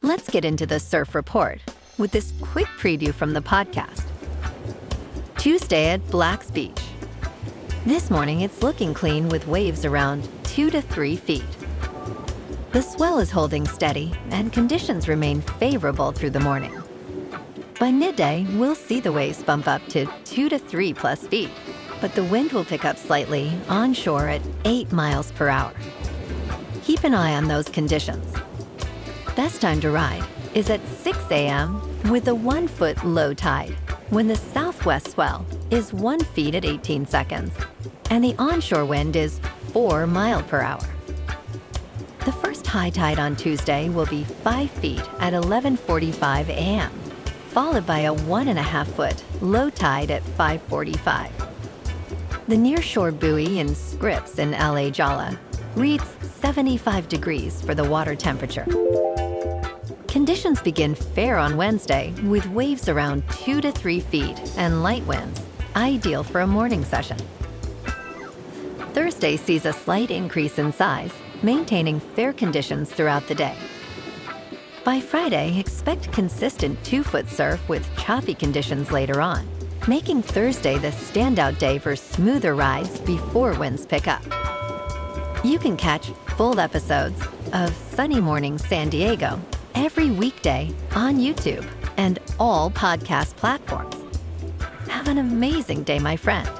Let's get into the surf report with this quick preview from the podcast. Tuesday at Black's Beach. This morning, it's looking clean with waves around 2 to 3 feet. The swell is holding steady and conditions remain favorable through the morning. By midday, we'll see the waves bump up to 2 to 3 plus feet, but the wind will pick up slightly onshore at 8 miles per hour. Keep an eye on those conditions. Best time to ride is at 6 a.m. with a 1 foot low tide, when the southwest swell is 1 feet at 18 seconds, and the onshore wind is 4 miles per hour. The first high tide on Tuesday will be 5 feet at 11:45 a.m., followed by a 1.5 foot low tide at 5:45. The nearshore buoy in Scripps in LA Jala reads 75 degrees for the water temperature. Conditions begin fair on Wednesday with waves around 2 to 3 feet and light winds, ideal for a morning session. Thursday sees a slight increase in size, maintaining fair conditions throughout the day. By Friday, expect consistent 2-foot surf with choppy conditions later on, making Thursday the standout day for smoother rides before winds pick up. You can catch full episodes of Sunny Morning San Diego every weekday on YouTube and all podcast platforms. Have an amazing day, my friend.